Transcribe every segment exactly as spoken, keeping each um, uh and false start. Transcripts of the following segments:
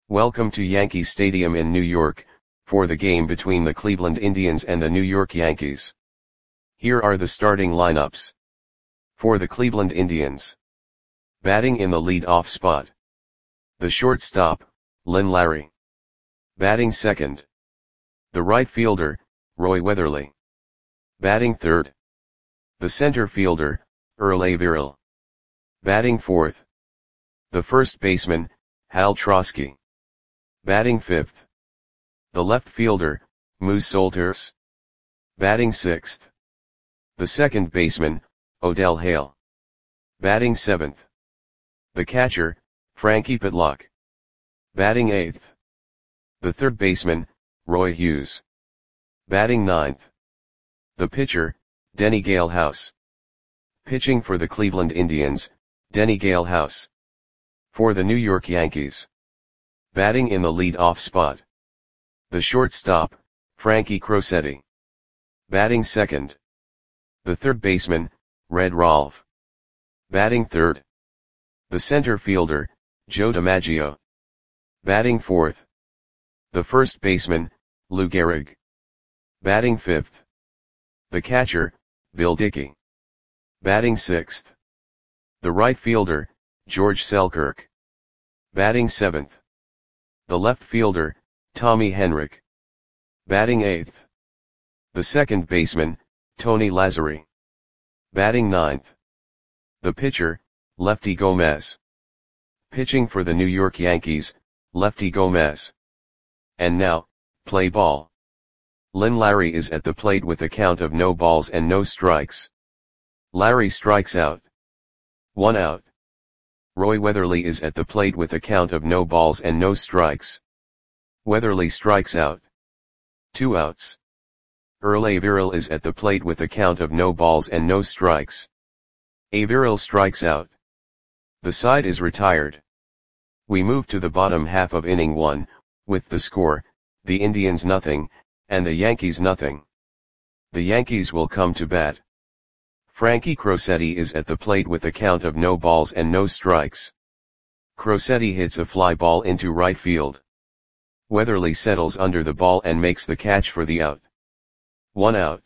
Welcome to Yankee Stadium in New York, for the game between the Cleveland Indians and the New York Yankees. Here are the starting lineups. For the Cleveland Indians. Batting in the lead-off spot. The shortstop, Lynn Larry. Batting second. The right fielder, Roy Weatherly. Batting third. The center fielder, Earl Averill. Batting fourth. The first baseman, Hal Trosky. Batting fifth. The left fielder, Moose Solters. Batting sixth. The second baseman, Odell Hale. Batting seventh. The catcher, Frankie Pitlock. Batting eighth. The third baseman, Roy Hughes. Batting ninth. The pitcher, Denny Galehouse. Pitching for the Cleveland Indians, Denny Galehouse. For the New York Yankees. Batting in the lead-off spot. The shortstop, Frankie Crosetti. Batting second. The third baseman, Red Rolfe. Batting third. The center fielder, Joe DiMaggio. Batting fourth. The first baseman, Lou Gehrig. Batting fifth. The catcher, Bill Dickey. Batting sixth. The right fielder, George Selkirk. Batting seventh. The left fielder, Tommy Henrich. Batting eighth. The second baseman, Tony Lazzeri. Batting ninth. The pitcher, Lefty Gomez. Pitching for the New York Yankees, Lefty Gomez. And now, play ball. Lynn Larry is at the plate with a count of no balls and no strikes. Larry strikes out. One out. Roy Weatherly is at the plate with a count of no balls and no strikes. Weatherly strikes out. Two outs. Earl Averill is at the plate with a count of no balls and no strikes. Averill strikes out. The side is retired. We move to the bottom half of inning one, with the score, the Indians nothing, and the Yankees nothing. The Yankees will come to bat. Frankie Crosetti is at the plate with a count of no balls and no strikes. Crosetti hits a fly ball into right field. Weatherly settles under the ball and makes the catch for the out. One out.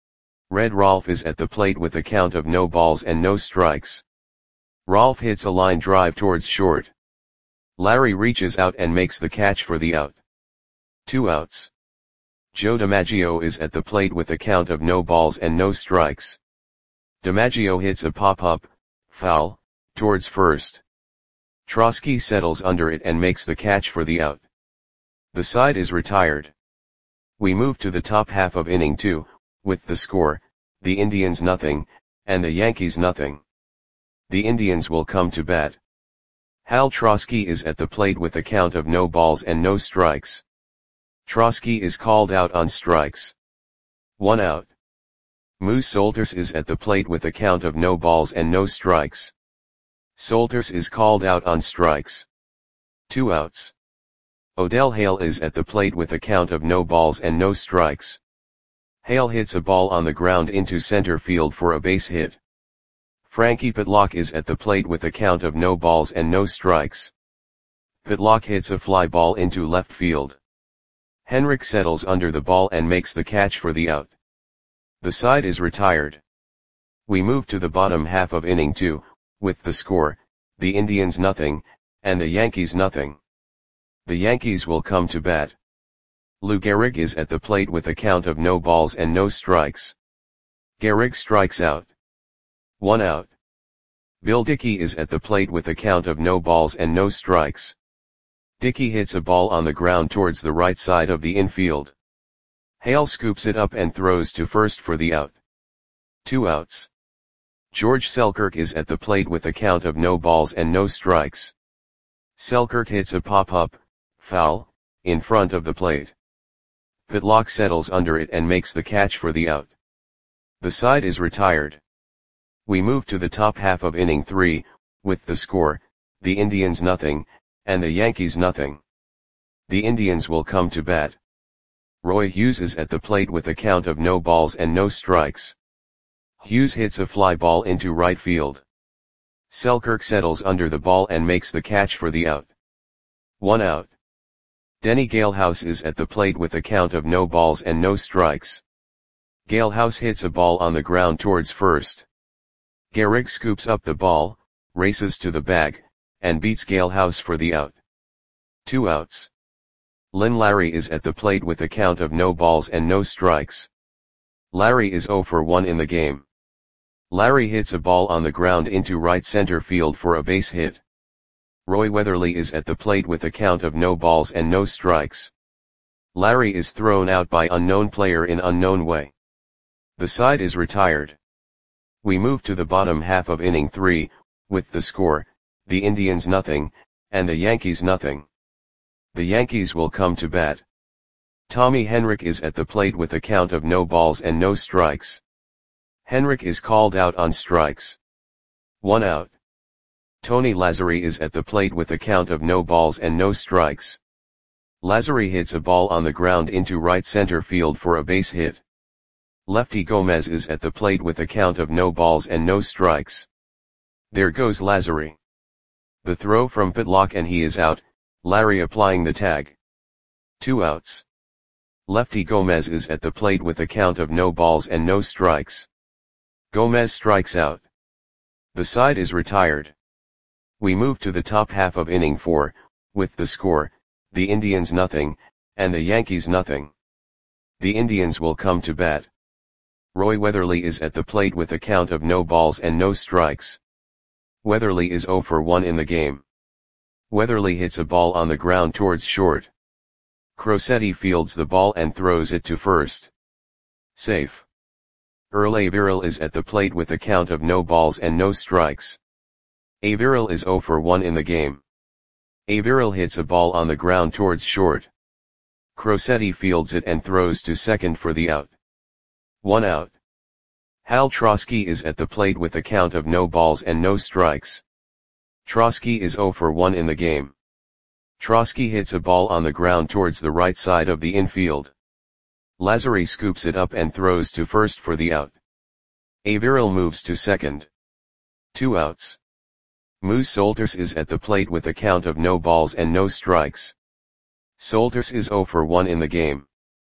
Red Rolfe is at the plate with a count of no balls and no strikes. Rolfe hits a line drive towards short. Larry reaches out and makes the catch for the out. Two outs. Joe DiMaggio is at the plate with a count of no balls and no strikes. DiMaggio hits a pop-up, foul, towards first. Trosky settles under it and makes the catch for the out. The side is retired. We move to the top half of inning two, with the score, the Indians nothing, and the Yankees nothing. The Indians will come to bat. Hal Trosky is at the plate with a count of no balls and no strikes. Trosky is called out on strikes. One out. Moose Solters is at the plate with a count of no balls and no strikes. Solters is called out on strikes. Two outs. Odell Hale is at the plate with a count of no balls and no strikes. Hale hits a ball on the ground into center field for a base hit. Frankie Pitlock is at the plate with a count of no balls and no strikes. Pitlock hits a fly ball into left field. Henrich settles under the ball and makes the catch for the out. The side is retired. We move to the bottom half of inning two, with the score, the Indians nothing, and the Yankees nothing. The Yankees will come to bat. Lou Gehrig is at the plate with a count of no balls and no strikes. Gehrig strikes out. One out. Bill Dickey is at the plate with a count of no balls and no strikes. Dickey hits a ball on the ground towards the right side of the infield. Hale scoops it up and throws to first for the out. Two outs. George Selkirk is at the plate with a count of no balls and no strikes. Selkirk hits a pop-up, foul, in front of the plate. Pitlock settles under it and makes the catch for the out. The side is retired. We move to the top half of inning three, with the score, the Indians nothing, and the Yankees nothing. The Indians will come to bat. Roy Hughes is at the plate with a count of no balls and no strikes. Hughes hits a fly ball into right field. Selkirk settles under the ball and makes the catch for the out. One out. Denny Galehouse is at the plate with a count of no balls and no strikes. Galehouse hits a ball on the ground towards first. Gehrig scoops up the ball, races to the bag, and beats Galehouse for the out. Two outs. Lynn Larry is at the plate with a count of no balls and no strikes. Larry is oh for one in the game. Larry hits a ball on the ground into right center field for a base hit. Roy Weatherly is at the plate with a count of no balls and no strikes. Larry is thrown out by unknown player in unknown way. The side is retired. We move to the bottom half of inning three, with the score, the Indians nothing, and the Yankees nothing. The Yankees will come to bat. Tommy Henrich is at the plate with a count of no balls and no strikes. Henrich is called out on strikes. One out. Tony Lazzari is at the plate with a count of no balls and no strikes. Lazzari hits a ball on the ground into right center field for a base hit. Lefty Gomez is at the plate with a count of no balls and no strikes. There goes Lazzari. The throw from Pitlock and he is out, Larry applying the tag. Two outs. Lefty Gomez is at the plate with a count of no balls and no strikes. Gomez strikes out. The side is retired. We move to the top half of inning four, with the score, the Indians nothing, and the Yankees nothing. The Indians will come to bat. Roy Weatherly is at the plate with a count of no balls and no strikes. Weatherly is oh for one in the game. Weatherly hits a ball on the ground towards short. Crosetti fields the ball and throws it to first. Safe. Earl Averill is at the plate with a count of no balls and no strikes. Averill is oh for one in the game. Averill hits a ball on the ground towards short. Crosetti fields it and throws to second for the out. One out. Hal Trosky is at the plate with a count of no balls and no strikes. Trosky is oh for one in the game. Trosky hits a ball on the ground towards the right side of the infield. Lazzari scoops it up and throws to first for the out. Averill moves to second. Two outs. Moose Solters is at the plate with a count of no balls and no strikes. Solters is oh for one in the game.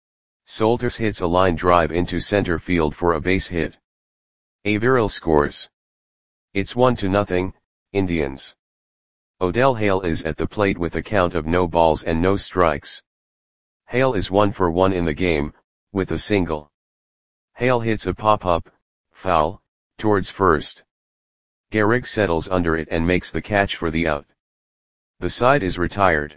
Solters hits a line drive into center field for a base hit. Averill scores. It's one to nothing, Indians. Odell Hale is at the plate with a count of no balls and no strikes. Hale is one for one in the game, with a single. Hale hits a pop-up, foul, towards first. Gehrig settles under it and makes the catch for the out. The side is retired.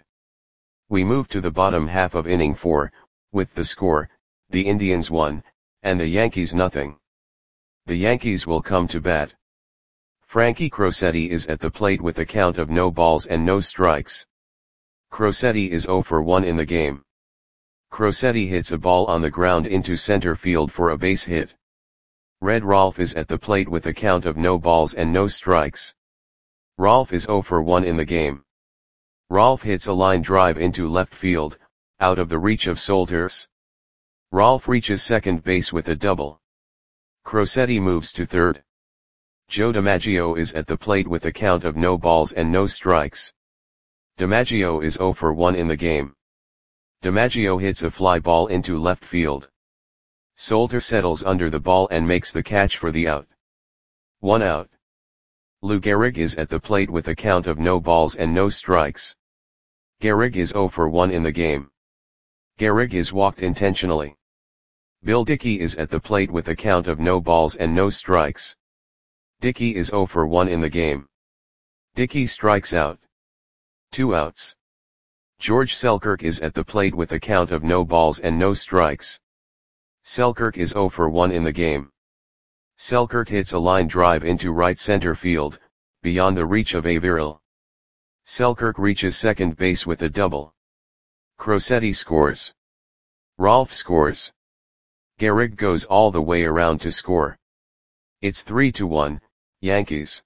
We move to the bottom half of inning four, with the score, the Indians one, and the Yankees nothing. The Yankees will come to bat. Frankie Crosetti is at the plate with a count of no balls and no strikes. Crosetti is oh for one in the game. Crosetti hits a ball on the ground into center field for a base hit. Red Rolfe is at the plate with a count of no balls and no strikes. Rolfe is oh for one in the game. Rolfe hits a line drive into left field, out of the reach of Solters. Rolfe reaches second base with a double. Crosetti moves to third. Joe DiMaggio is at the plate with a count of no balls and no strikes. DiMaggio is oh for one in the game. DiMaggio hits a fly ball into left field. Solter settles under the ball and makes the catch for the out. One out. Lou Gehrig is at the plate with a count of no balls and no strikes. Gehrig is oh for one in the game. Gehrig is walked intentionally. Bill Dickey is at the plate with a count of no balls and no strikes. Dickey is oh for one in the game. Dickey strikes out. Two outs. George Selkirk is at the plate with a count of no balls and no strikes. Selkirk is oh for one in the game. Selkirk hits a line drive into right center field, beyond the reach of Averill. Selkirk reaches second base with a double. Crosetti scores. Rolfe scores. Gehrig goes all the way around to score. It's three to one, Yankees.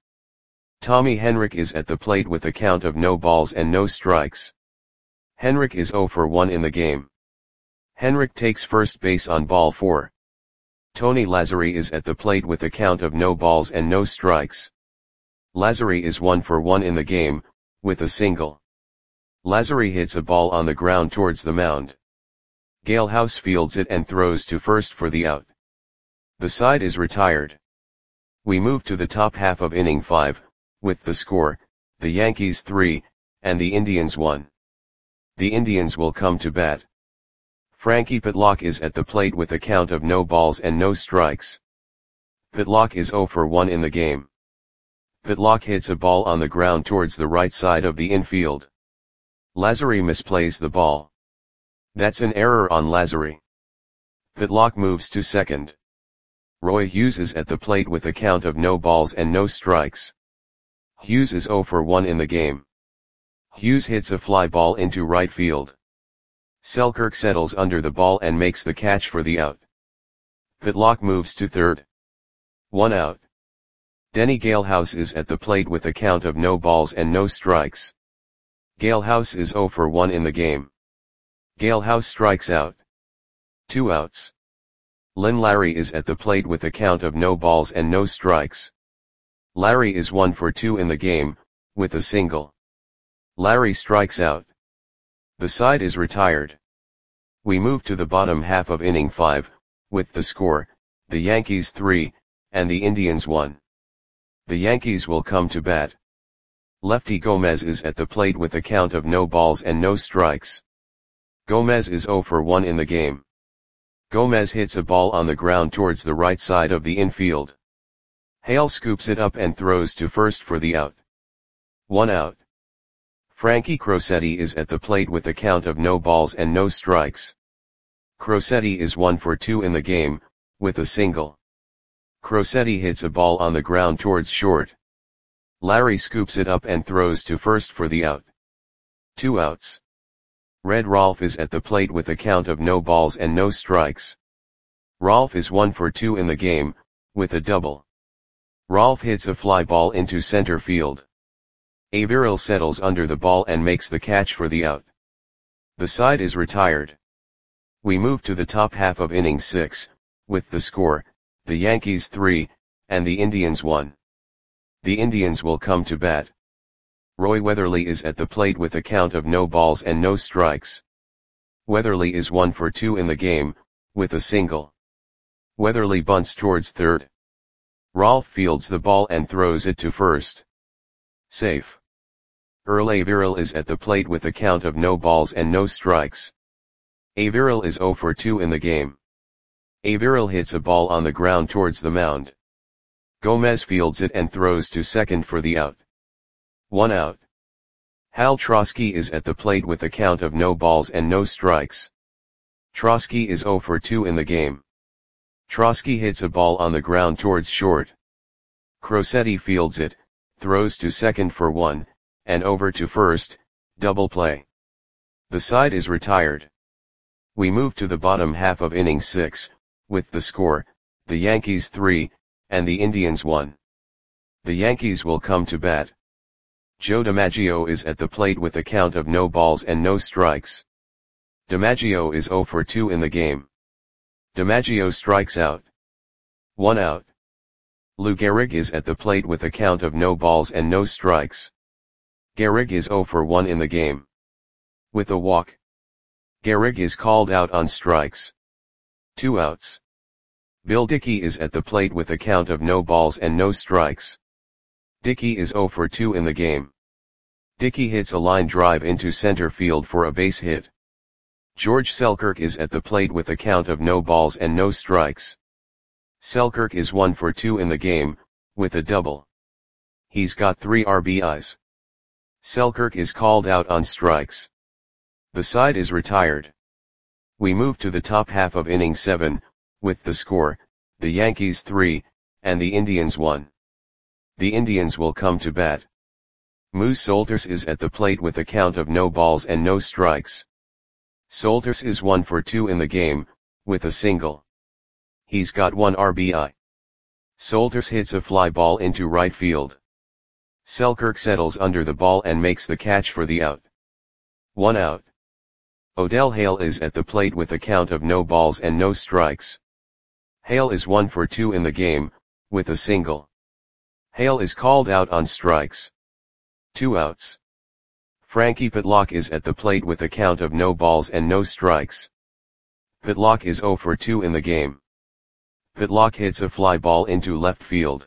Tommy Henrich is at the plate with a count of no balls and no strikes. Henrich is oh for one in the game. Henrich takes first base on ball four. Tony Lazzari is at the plate with a count of no balls and no strikes. Lazzari is one for one in the game, with a single. Lazary hits a ball on the ground towards the mound. Galehouse fields it and throws to first for the out. The side is retired. We move to the top half of inning five, with the score, the Yankees three, and the Indians one. The Indians will come to bat. Frankie Pitlock is at the plate with a count of no balls and no strikes. Pitlock is zero for one in the game. Pitlock hits a ball on the ground towards the right side of the infield. Lazary misplays the ball. That's an error on Lazary. Pitlock moves to second. Roy Hughes is at the plate with a count of no balls and no strikes. Hughes is zero for one in the game. Hughes hits a fly ball into right field. Selkirk settles under the ball and makes the catch for the out. Pitlock moves to third. One out. Denny Galehouse is at the plate with a count of no balls and no strikes. Galehouse is zero for one in the game. Galehouse strikes out. Two outs. Len Larry is at the plate with a count of no balls and no strikes. Larry is one for two in the game, with a single. Larry strikes out. The side is retired. We move to the bottom half of inning five, with the score, the Yankees three, and the Indians one. The Yankees will come to bat. Lefty Gomez is at the plate with a count of no balls and no strikes. Gomez is zero for one in the game. Gomez hits a ball on the ground towards the right side of the infield. Hale scoops it up and throws to first for the out. One out. Frankie Crosetti is at the plate with a count of no balls and no strikes. Crosetti is one for two in the game, with a single. Crosetti hits a ball on the ground towards short. Larry scoops it up and throws to first for the out. Two outs. Red Rolfe is at the plate with a count of no balls and no strikes. Rolfe is one for two in the game, with a double. Rolfe hits a fly ball into center field. Averill settles under the ball and makes the catch for the out. The side is retired. We move to the top half of inning six, with the score, the Yankees three, and the Indians one. The Indians will come to bat. Roy Weatherly is at the plate with a count of no balls and no strikes. Weatherly is one for two in the game, with a single. Weatherly bunts towards third. Rolfe fields the ball and throws it to first. Safe. Earl Averill is at the plate with a count of no balls and no strikes. Averill is zero for two in the game. Averill hits a ball on the ground towards the mound. Gomez fields it and throws to second for the out. One out. Hal Trosky is at the plate with a count of no balls and no strikes. Trosky is zero for two in the game. Trosky hits a ball on the ground towards short. Crosetti fields it, throws to second for one, and over to first, double play. The side is retired. We move to the bottom half of inning six, with the score, the Yankees three, and the Indians one. The Yankees will come to bat. Joe DiMaggio is at the plate with a count of no balls and no strikes. DiMaggio is zero for two in the game. DiMaggio strikes out. One out. Lou Gehrig is at the plate with a count of no balls and no strikes. Gehrig is zero for one in the game. With a walk. Gehrig is called out on strikes. Two outs. Bill Dickey is at the plate with a count of no balls and no strikes. Dickey is zero for two in the game. Dickey hits a line drive into center field for a base hit. George Selkirk is at the plate with a count of no balls and no strikes. Selkirk is one for two in the game, with a double. He's got three R B Is. Selkirk is called out on strikes. The side is retired. We move to the top half of inning seven, with the score, the Yankees three, and the Indians one. The Indians will come to bat. Moose Solters is at the plate with a count of no balls and no strikes. Solters is one for two in the game, with a single. He's got one R B I. Solters hits a fly ball into right field. Selkirk settles under the ball and makes the catch for the out. One out. Odell Hale is at the plate with a count of no balls and no strikes. Hale is one for two in the game, with a single. Hale is called out on strikes. Two outs. Frankie Pitlock is at the plate with a count of no balls and no strikes. Pitlock is zero for two in the game. Pitlock hits a fly ball into left field.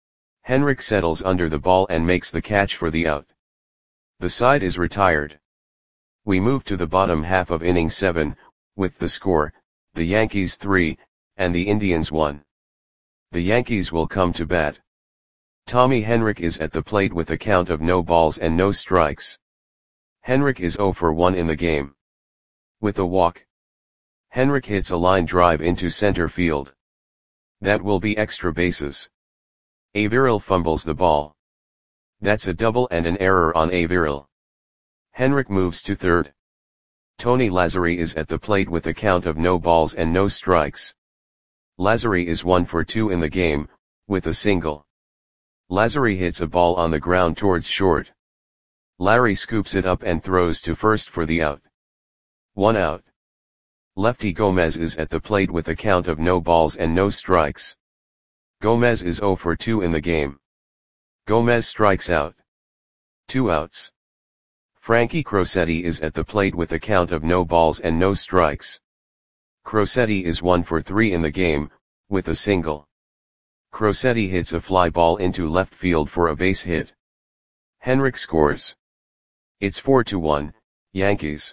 Henrik settles under the ball and makes the catch for the out. The side is retired. We move to the bottom half of inning seven, with the score, the Yankees three, and the Indians one. The Yankees will come to bat. Tommy Henrik is at the plate with a count of no balls and no strikes. Henrik is zero for one in the game. With a walk, Henrik hits a line drive into center field. That will be extra bases. Averill fumbles the ball. That's a double and an error on Averill. Henrik moves to third. Tony Lazzari is at the plate with a count of no balls and no strikes. Lazzari is one for two in the game, with a single. Lazzari hits a ball on the ground towards short. Larry scoops it up and throws to first for the out. One out. Lefty Gomez is at the plate with a count of no balls and no strikes. Gomez is zero for two in the game. Gomez strikes out. Two outs. Frankie Crosetti is at the plate with a count of no balls and no strikes. Crosetti is one for three in the game, with a single. Crosetti hits a fly ball into left field for a base hit. Henrik scores. It's four to one, Yankees.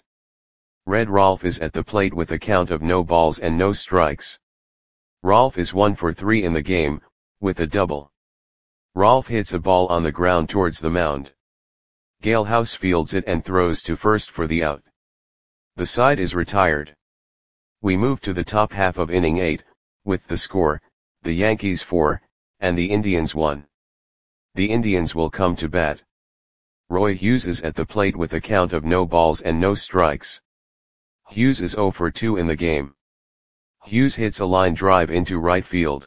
Red Rolf is at the plate with a count of no balls and no strikes. Rolf is one for three in the game, with a double. Rolf hits a ball on the ground towards the mound. Gale House fields it and throws to first for the out. The side is retired. We move to the top half of inning eight, with the score, the Yankees four, and the Indians one. The Indians will come to bat. Roy Hughes is at the plate with a count of no balls and no strikes. Hughes is zero for two in the game. Hughes hits a line drive into right field.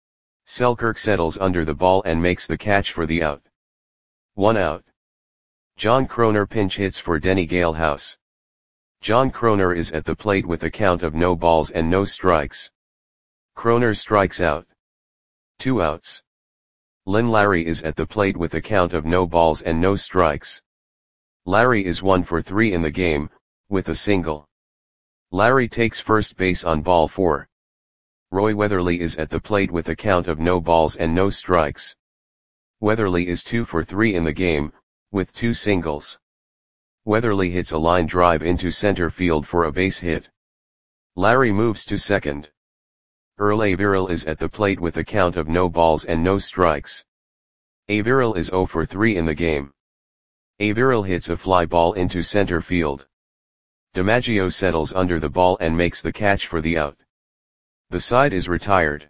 Selkirk settles under the ball and makes the catch for the out. One out. John Kroner pinch hits for Denny Galehouse. John Kroner is at the plate with a count of no balls and no strikes. Kroner strikes out. Two outs. Lynn Larry is at the plate with a count of no balls and no strikes. Larry is one for three in the game, with a single. Larry takes first base on ball four. Roy Weatherly is at the plate with a count of no balls and no strikes. Weatherly is two for three in the game, with two singles. Weatherly hits a line drive into center field for a base hit. Larry moves to second. Earl Averill is at the plate with a count of no balls and no strikes. Averill is zero for three in the game. Averill hits a fly ball into center field. DiMaggio settles under the ball and makes the catch for the out. The side is retired.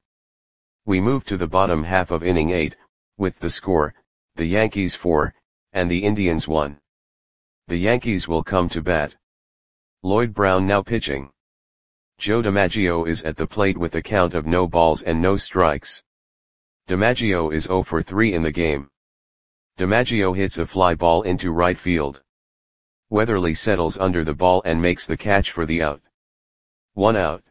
We move to the bottom half of inning eight, with the score, the Yankees four, and the Indians one. The Yankees will come to bat. Lloyd Brown now pitching. Joe DiMaggio is at the plate with a count of no balls and no strikes. DiMaggio is zero for three in the game. DiMaggio hits a fly ball into right field. Weatherly settles under the ball and makes the catch for the out. One out.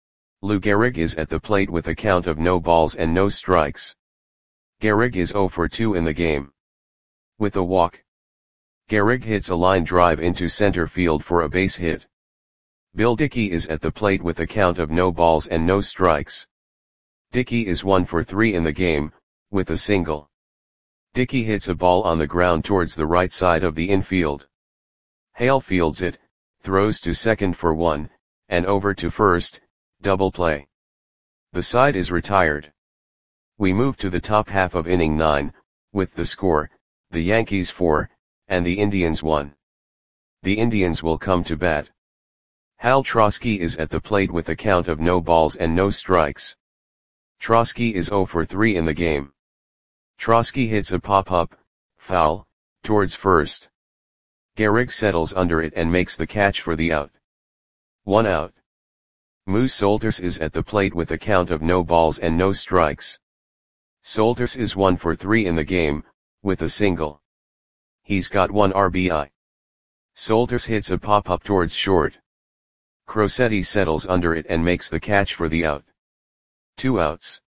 Lou Gehrig is at the plate with a count of no balls and no strikes. Gehrig is zero for two in the game. With a walk, Gehrig hits a line drive into center field for a base hit. Bill Dickey is at the plate with a count of no balls and no strikes. Dickey is one for three in the game, with a single. Dickey hits a ball on the ground towards the right side of the infield. Hale fields it, throws to second for one, and over to first, double play. The side is retired. We move to the top half of inning nine, with the score, the Yankees four, and the Indians one. The Indians will come to bat. Hal Trosky is at the plate with a count of no balls and no strikes. Trosky is zero for three in the game. Trosky hits a pop-up, foul, towards first. Gehrig settles under it and makes the catch for the out. One out. Moose Solters is at the plate with a count of no balls and no strikes. Solters is one for three in the game, with a single. He's got one R B I. Solters hits a pop-up towards short. Crosetti settles under it and makes the catch for the out. Two outs.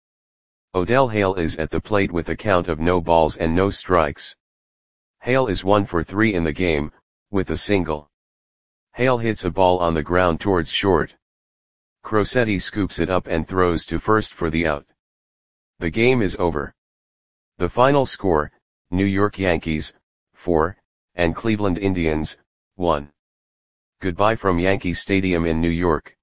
Odell Hale is at the plate with a count of no balls and no strikes. Hale is one for three in the game, with a single. Hale hits a ball on the ground towards short. Crosetti scoops it up and throws to first for the out. The game is over. The final score, New York Yankees, four, and Cleveland Indians, one. Goodbye from Yankee Stadium in New York.